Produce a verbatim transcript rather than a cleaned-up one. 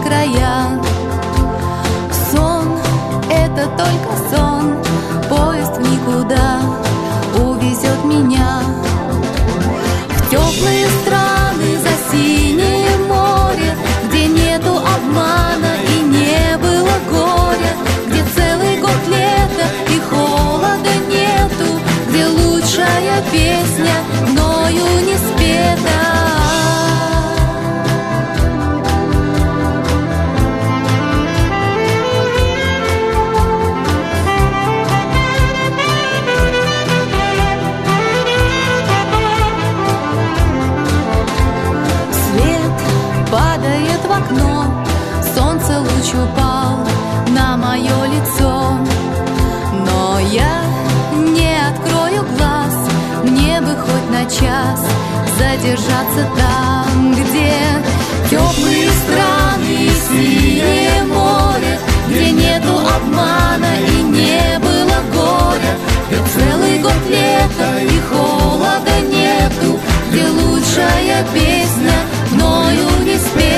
края. Сон — это только сон, поезд в никуда увезет меня в теплые страны за синее море, где нету обмана и не было горя, где целый год лета и холода нету, где лучшая песня мною не спета. Падает в окно, солнце луч упал на мое лицо, но я не открою глаз, мне бы хоть на час задержаться там, где теплые страны и синее море, где нету обмана и не было горя, где целый год лета и холода нету, где лучшая песня мною не спета.